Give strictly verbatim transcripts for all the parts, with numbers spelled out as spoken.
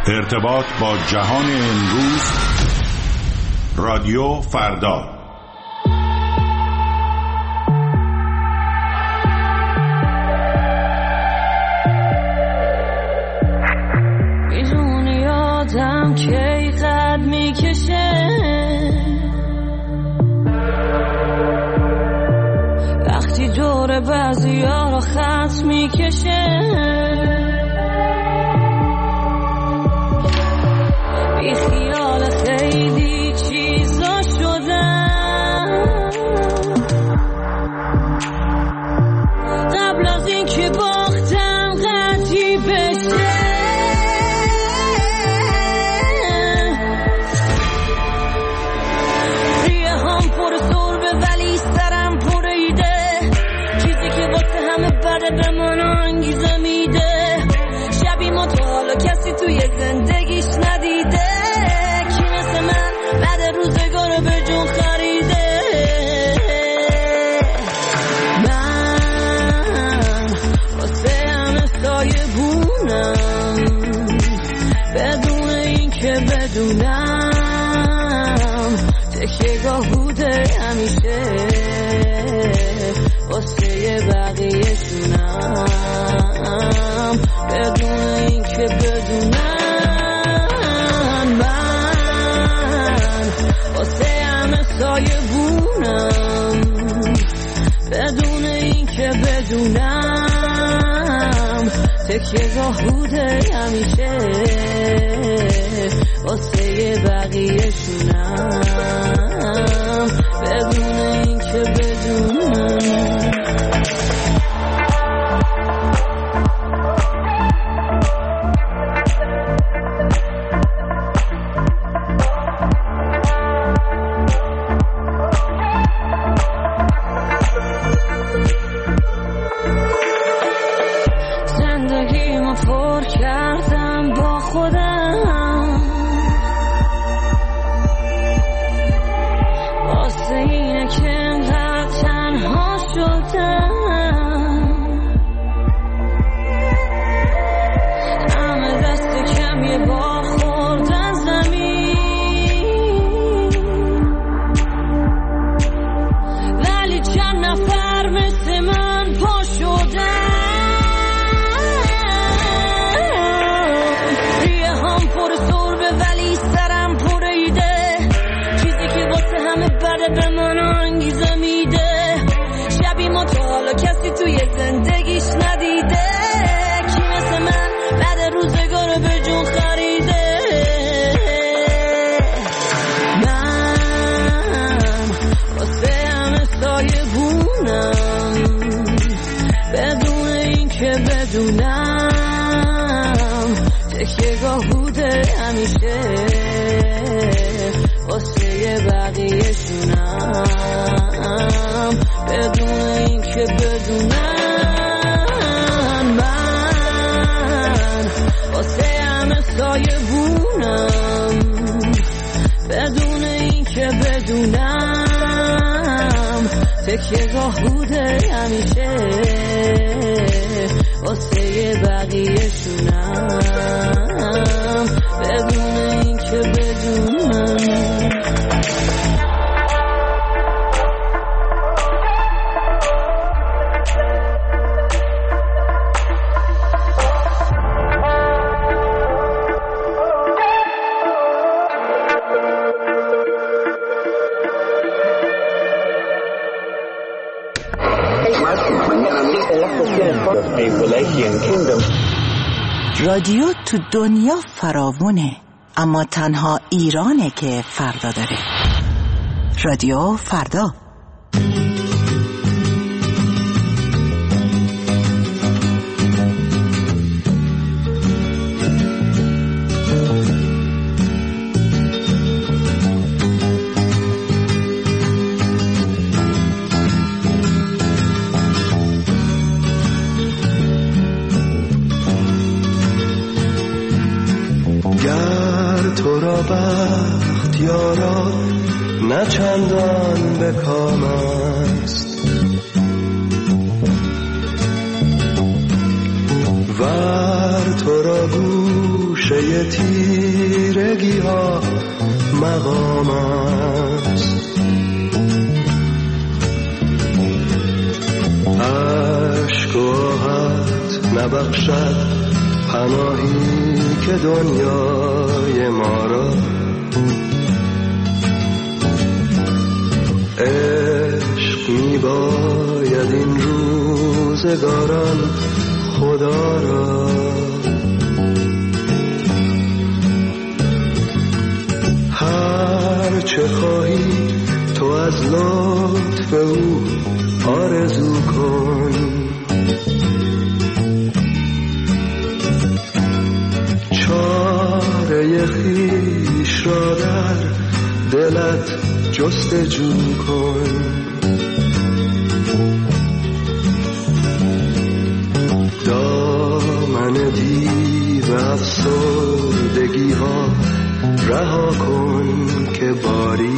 ارتباط با جهان امروز. رادیو فردا. میدونی آدم کی قد میکشه وقتی دور بعضی ها رو خط میکشه، بی خیال خیلی چیزا شدم قبل از این که باختم قدی بشه. ریه هم پر سربه ولی سرم پر ایده، چیزی که واسه همه بده به من انگیزه میده. شبی ما تو حالا کسی توی زندگیش ندیده، کی مثل من بعد روزگار به جون خریده. من واسه همه سایه بونم بدون این که بدونم، تکیه گاه بوده همیشه واسه بقیه شونم بدون این که بدونم. من واسه همه سایه بونم بدون این که بدونم، تکیه گاه بوده همیشه واسه بقیه شونم بدون این که بدونم. تکیه گاه بوده همیشه واسه بقیه شونم بدون این که بدونم. رادیو تو دنیا فراوونه، اما تنها ایرانه که فردا داره. رادیو فردا. بخت یارا نه چندان به کام است، ور تو را گوش گوشه تیرگی ها مقام است. عشق و آهت نبخشد پناهی که دنیای ما را، عشق می باید این روزگاران خدا را. هر چه خواهی تو از لطف او آرزو کن، چاره خویش را در دلت جستجو کن. دامن دیو افسردگی ها رها کن که باری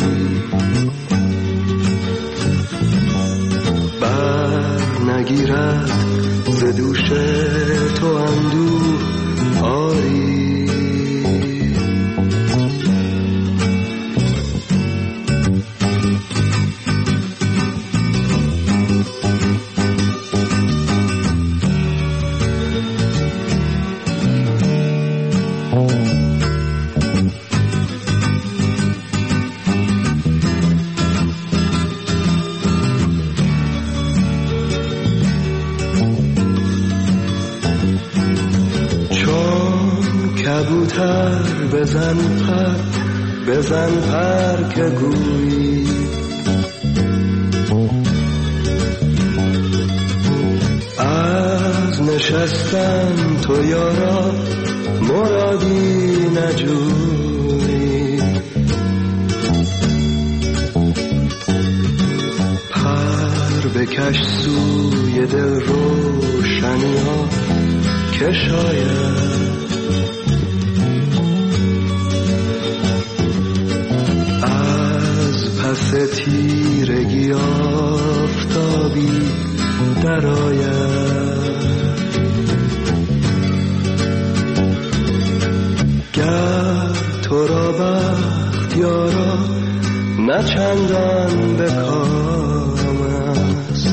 بر نگیرد ز دوش تو اندوه آری. کبوتر بزن پر بزن پر که گویی، از نشستن تو یارا مرادی نجویی. پر بکش سوی دل روشنی ها که شاید پس تیرگی آفتابی درآید. گر تو را بخت یارا نه چندان به کام است،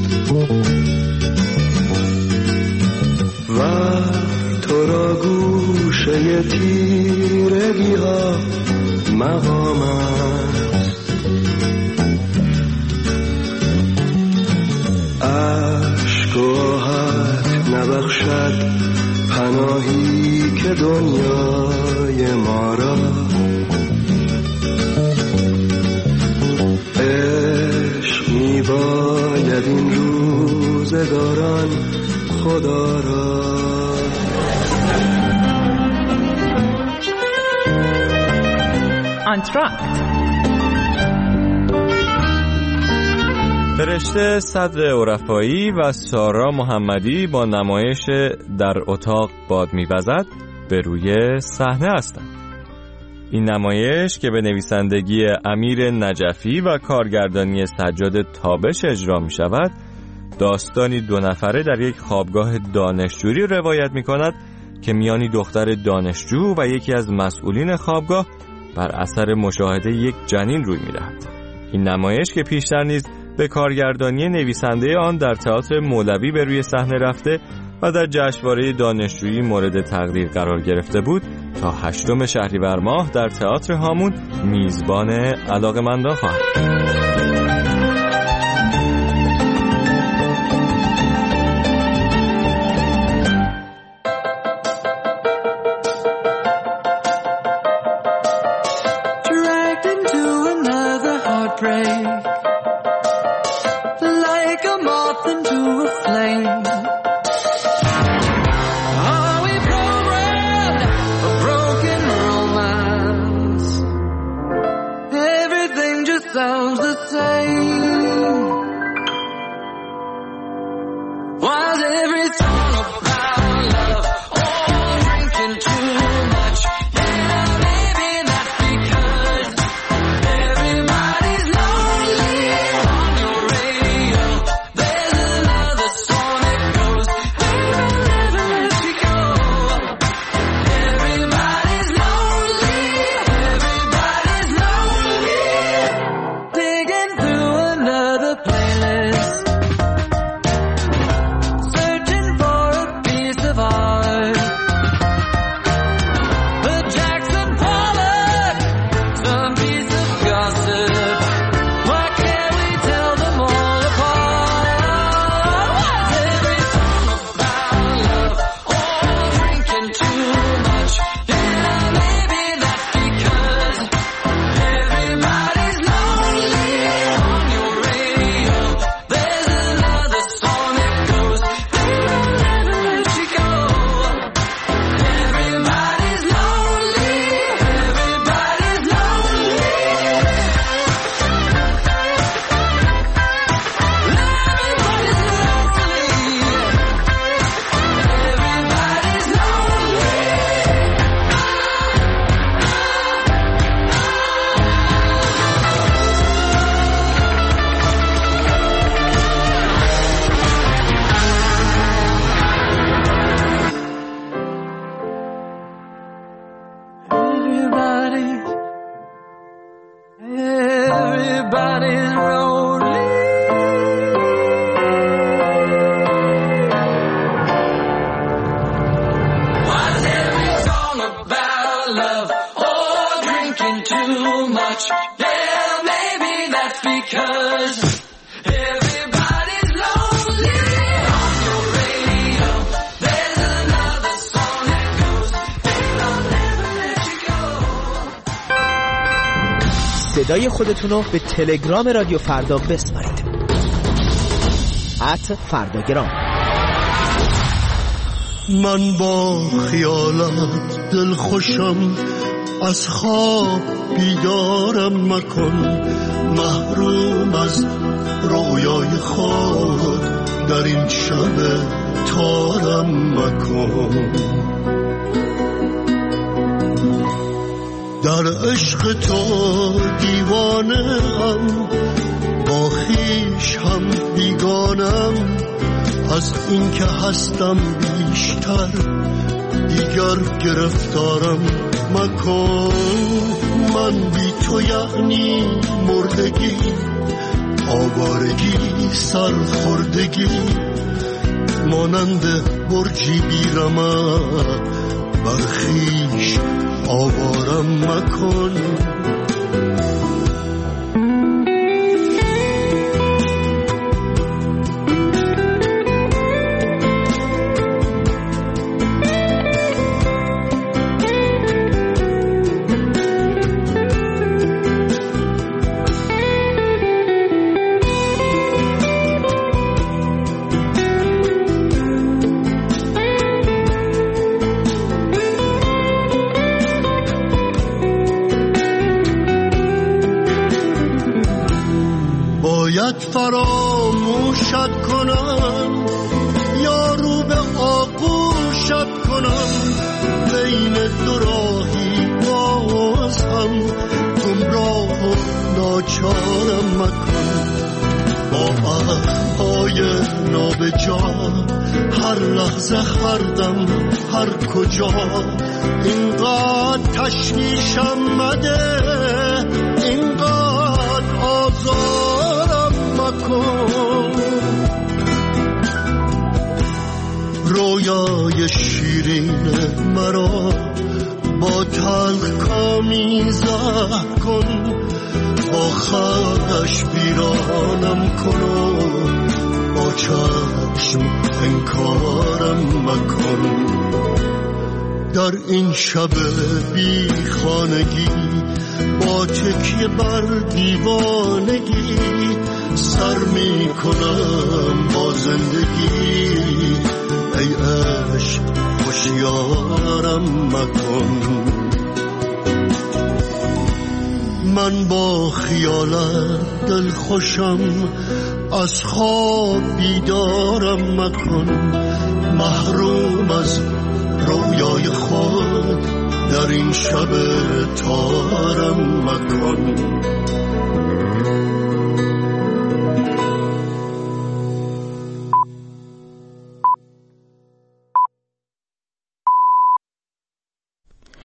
و تو را گوشه تیرگی ها مقام است. عشق و آهت نبخشد پناهی که دنیای ما را، عشق می باید این روزگاران خدا را. انتراکت فرشته صدر عرفایی و سارا محمدی با نمایش در اتاق باد می‌وزد به روی صحنه هستند. این نمایش که به نویسندگی امیر نجفی و کارگردانی سجاد تابش اجرا می‌شود، داستانی دو نفره در یک خوابگاه دانشجویی روایت می‌کند که میانی دختر دانشجو و یکی از مسئولین خوابگاه بر اثر مشاهده یک جنین روی می‌دهد. این نمایش که پیشتر نیز به کارگردانی نویسنده آن در تئاتر مولوی به روی صحنه رفته و در جشنواره دانشجویی مورد تقدیر قرار گرفته بود، تا هشتم شهریور ماه در تئاتر هامون میزبان علاقه‌مندان خواهد. Sounds the same. صدای خودتون رو به تلگرام رادیو فردا بسپارید. ات فرداگرام. من با خیالت دل خوشم، از خواب بیدارم مکن، محروم از رویای خود در این شب تارم مکن. در عشق تو دیوانم، با خویش هم بیگانم، از این که هستم بیشتر دیگر گرفتارم مکن. من بی تو یعنی مردگی، آوارگی، سرخوردگی، مانند برجی بیرمق بر خویش آوارم مکن. باید فراموشت کنم یا رو به آغوشت کنم، بین دو راهی باز هم گمراه و ناچارم مکن. با عهدهای نابجا هر لحظه، هر دم، هر کجا اینقدر تشویشم مده، اینقدر آزارم مکن. رویای شیرین مرا با تلخ کامی زهر کن، با خش بیرانم کن و با چشم انکارم مکن. در این شب بی خانگی با تکیه بر دیوانگی سر می کنم با زندگی. ای عشق هوشیارم مکن. من با خیالت دل خوشم، از خواب بیدارم مکن، محروم از رویای خود در این شب تارم مکن.